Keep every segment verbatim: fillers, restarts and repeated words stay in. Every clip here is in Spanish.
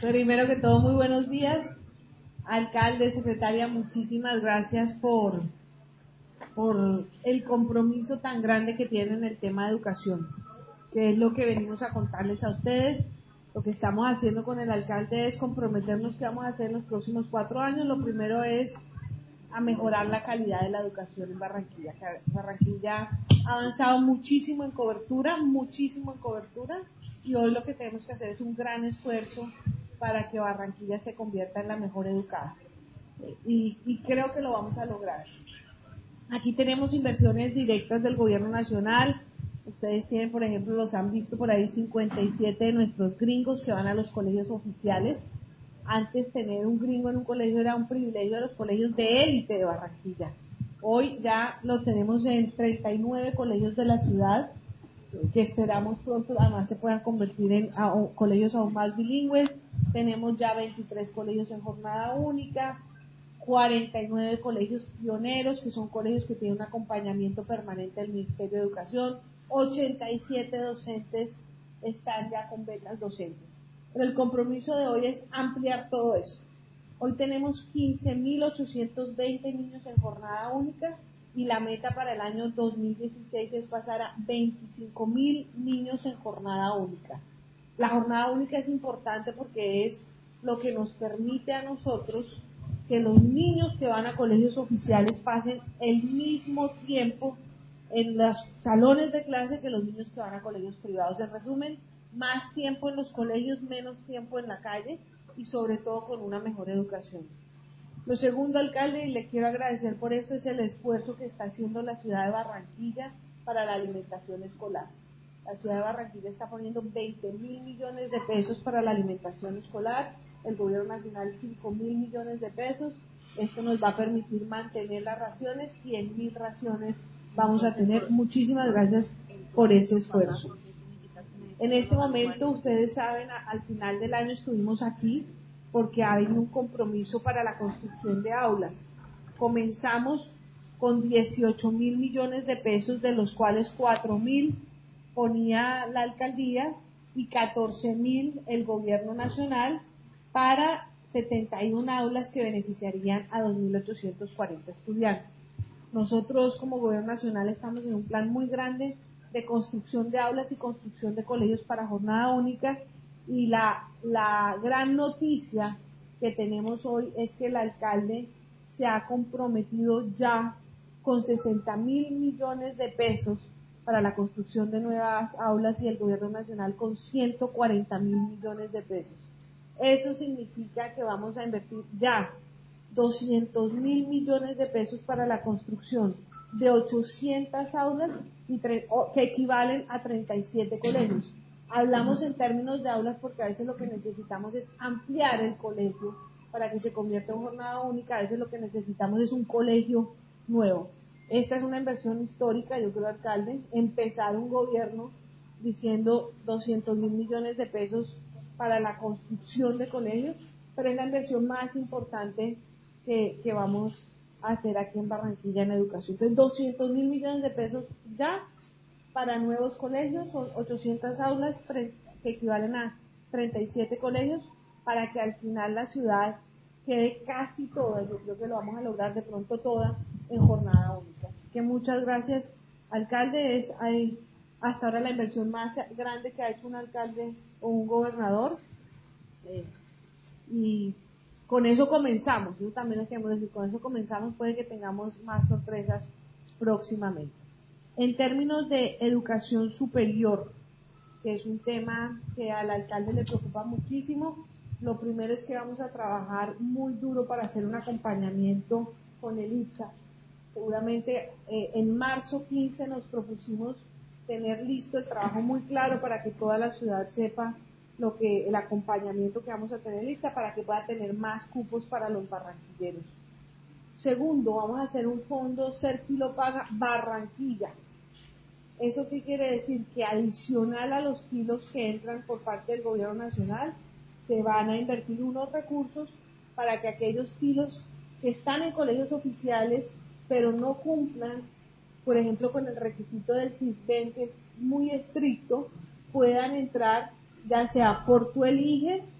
Primero que todo, muy buenos días. Alcalde, secretaria, muchísimas gracias por, por el compromiso tan grande que tienen en el tema de educación, que es lo que venimos a contarles a ustedes. Lo que estamos haciendo con el alcalde es comprometernos que vamos a hacer en los próximos cuatro años. Lo primero es a mejorar la calidad de la educación en Barranquilla. Barranquilla ha avanzado muchísimo en cobertura, muchísimo en cobertura, y hoy lo que tenemos que hacer es un gran esfuerzo para que Barranquilla se convierta en la mejor educada. Y, y creo que lo vamos a lograr. Aquí tenemos inversiones directas del gobierno nacional. Ustedes tienen, por ejemplo, los han visto por ahí, cincuenta y siete de nuestros gringos que van a los colegios oficiales. Antes tener un gringo en un colegio era un privilegio de los colegios de élite de Barranquilla. Hoy ya lo tenemos en treinta y nueve colegios de la ciudad, que esperamos pronto además se puedan convertir en a, o, colegios aún más bilingües. Tenemos ya veintitrés colegios en jornada única, cuarenta y nueve colegios pioneros, que son colegios que tienen un acompañamiento permanente del Ministerio de Educación, ochenta y siete docentes están ya con becas docentes. Pero el compromiso de hoy es ampliar todo eso. Hoy tenemos quince mil ochocientos veinte niños en jornada única y la meta para el año dos mil dieciséis es pasar a veinticinco mil niños en jornada única. La jornada única es importante porque es lo que nos permite a nosotros que los niños que van a colegios oficiales pasen el mismo tiempo en los salones de clase que los niños que van a colegios privados. En resumen, más tiempo en los colegios, menos tiempo en la calle y sobre todo con una mejor educación. Lo segundo, alcalde, y le quiero agradecer por eso, es el esfuerzo que está haciendo la ciudad de Barranquilla para la alimentación escolar. La ciudad de Barranquilla está poniendo veinte mil millones de pesos para la alimentación escolar, el gobierno nacional cinco mil millones de pesos. Esto nos va a permitir mantener las raciones, cien mil raciones vamos a tener. Muchísimas gracias por ese esfuerzo. En este momento, ustedes saben, al final del año estuvimos aquí porque hay un compromiso para la construcción de aulas. Comenzamos con dieciocho mil millones de pesos, de los cuales cuatro mil ponía la alcaldía y catorce mil el gobierno nacional para setenta y una aulas que beneficiarían a dos mil ochocientos cuarenta estudiantes. Nosotros como gobierno nacional estamos en un plan muy grande de construcción de aulas y construcción de colegios para jornada única, y la, la gran noticia que tenemos hoy es que el alcalde se ha comprometido ya con sesenta mil millones de pesos para la construcción de nuevas aulas y el gobierno nacional con ciento cuarenta mil millones de pesos. Eso significa que vamos a invertir ya doscientos mil millones de pesos para la construcción de ochocientas aulas y tre- que equivalen a treinta y siete colegios. Hablamos en términos de aulas porque a veces lo que necesitamos es ampliar el colegio para que se convierta en jornada única. A veces lo que necesitamos es un colegio nuevo. Esta es una inversión histórica, yo creo, alcalde, empezar un gobierno diciendo doscientos mil millones de pesos para la construcción de colegios, pero es la inversión más importante que, que vamos a hacer aquí en Barranquilla en educación. Entonces, doscientos mil millones de pesos ya para nuevos colegios, son ochocientas aulas que equivalen a treinta y siete colegios, para que al final la ciudad quede casi toda, yo creo que lo vamos a lograr de pronto toda, en jornada única. Que muchas gracias, alcalde. Es hay, hasta ahora la inversión más grande que ha hecho un alcalde o un gobernador, eh, y con eso comenzamos. Yo también les queremos decir, con eso comenzamos, puede que tengamos más sorpresas próximamente. En términos de educación superior, que es un tema que al alcalde le preocupa muchísimo, lo primero es que vamos a trabajar muy duro para hacer un acompañamiento con el I P S A. Seguramente eh, en marzo quince nos propusimos tener listo el trabajo muy claro para que toda la ciudad sepa lo que el acompañamiento que vamos a tener lista para que pueda tener más cupos para los barranquilleros. Segundo, vamos a hacer un fondo Serpilo Paga Barranquilla. ¿Eso qué quiere decir? Que adicional a los kilos que entran por parte del gobierno nacional, se van a invertir unos recursos para que aquellos kilos que están en colegios oficiales, pero no cumplan, por ejemplo, con el requisito del CISBEN, que es muy estricto, puedan entrar, ya sea por tú eliges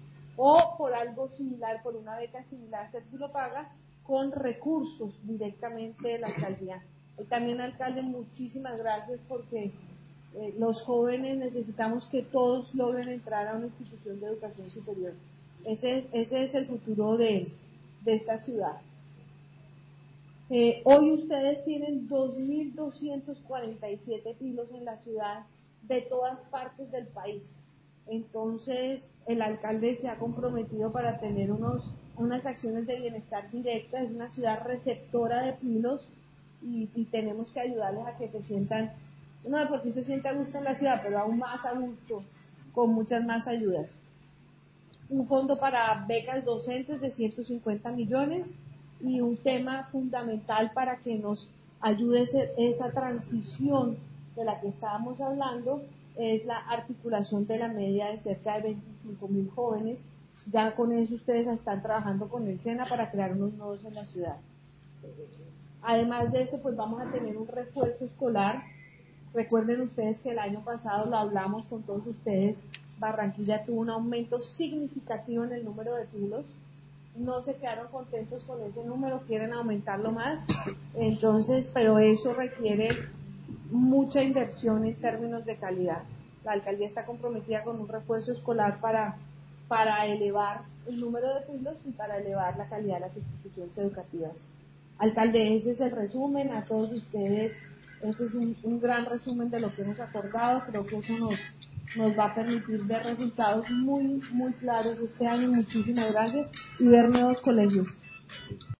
o por algo similar, por una beca similar, se lo paga con recursos directamente de la alcaldía. Y también, alcalde, muchísimas gracias porque eh, los jóvenes necesitamos que todos logren entrar a una institución de educación superior. Ese, ese es el futuro de, de esta ciudad. Eh, hoy ustedes tienen dos mil doscientos cuarenta y siete pilos en la ciudad de todas partes del país. Entonces, el alcalde se ha comprometido para tener unos, unas acciones de bienestar directas. Es una ciudad receptora de pilos y, y tenemos que ayudarles a que se sientan, uno de por sí se siente a gusto en la ciudad, pero aún más a gusto, con muchas más ayudas. Un fondo para becas docentes de ciento cincuenta millones y un tema fundamental para que nos ayude esa transición de la que estábamos hablando es la articulación de la media de cerca de veinticinco mil jóvenes. Ya con eso ustedes están trabajando con el SENA para crear unos nodos en la ciudad. Además de esto, pues vamos a tener un refuerzo escolar. Recuerden ustedes que el año pasado lo hablamos con todos ustedes, Barranquilla tuvo un aumento significativo en el número de pilos. No se quedaron contentos con ese número, quieren aumentarlo más. Entonces, pero eso requiere mucha inversión en términos de calidad. La alcaldía está comprometida con un refuerzo escolar para, para elevar el número de pilos y para elevar la calidad de las instituciones educativas. Alcalde, ese es el resumen. A todos ustedes, este es un, un gran resumen de lo que hemos acordado. Creo que eso nos, nos va a permitir ver resultados muy, muy claros este año. Muchísimas gracias y ver nuevos colegios.